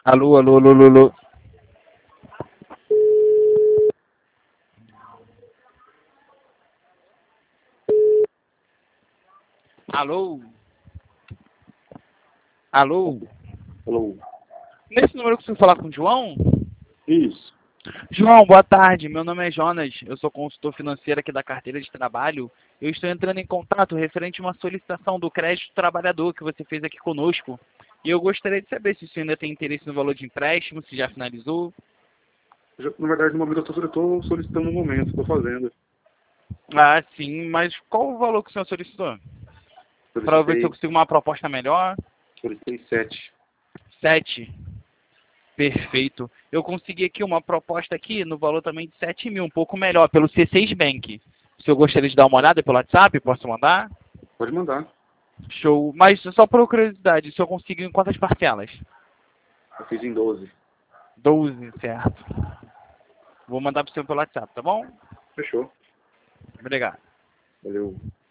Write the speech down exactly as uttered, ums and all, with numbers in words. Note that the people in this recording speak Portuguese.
Alô, alô, alô, alô, alô. Alô? Alô? Alô? Nesse número eu consigo falar com o João? Isso. João, boa tarde. Meu nome é Jonas. Eu sou consultor financeiro aqui da carteira de trabalho. Eu estou entrando em contato referente a uma solicitação do crédito trabalhador que você fez aqui conosco. E eu gostaria de saber se você ainda tem interesse no valor de empréstimo, se já finalizou. Já, na verdade, no momento eu estou solicitando no momento, estou fazendo. Ah, sim, mas qual o valor que o senhor solicitou? Para ver se eu Solicitei, consigo uma proposta melhor. solicitei sete. Sete. Perfeito. Eu consegui aqui uma proposta aqui no valor também de sete mil, um pouco melhor, pelo C seis Bank. Se eu gostaria de dar uma olhada pelo WhatsApp, posso mandar? Pode mandar. Show. Mas só por curiosidade, se eu consigo em quantas parcelas? Eu fiz em doze. Doze, certo. Vou mandar para o senhor pelo WhatsApp, tá bom? Fechou. Obrigado. Valeu.